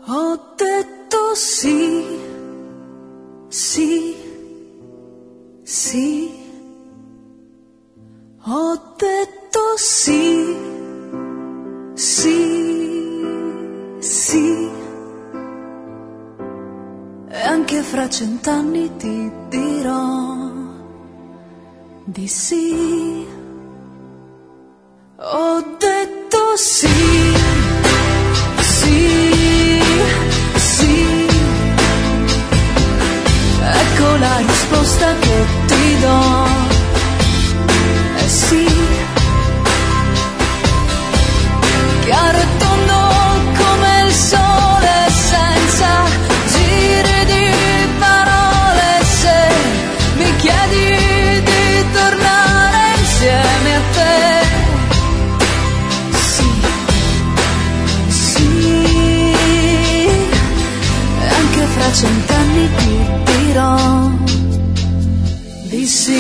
Ho detto sì, sì, sì. Ho detto sì, sì, sì. E anche fra 100 anni ti dirò di sì. Ho detto sì, sì, sì. Ecco la risposta che ti do. Sì, chiaro e tondo come il sole, senza giri di parole. Se mi chiedi di tornare insieme a te, sì, sì. E anche fra 100 anni ti dirò di sì.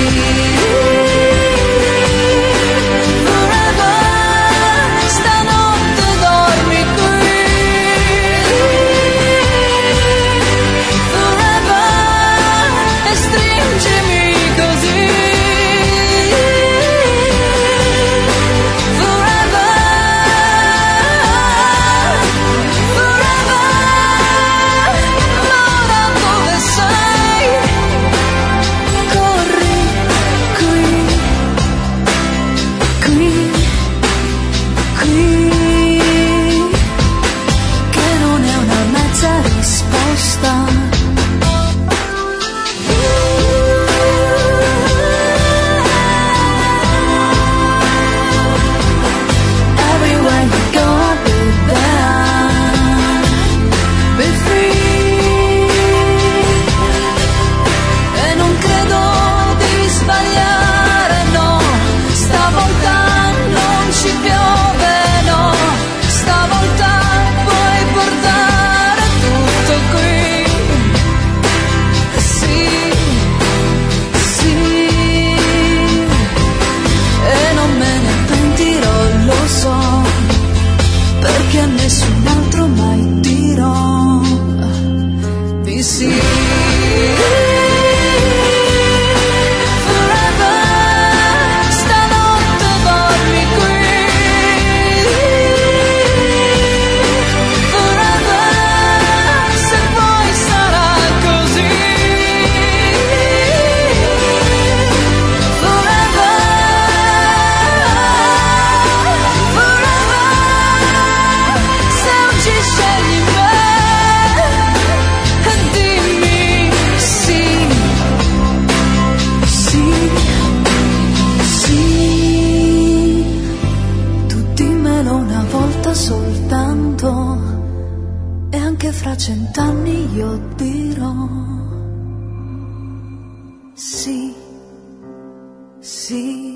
Soltanto, e anche fra 100 anni io dirò sì, sì.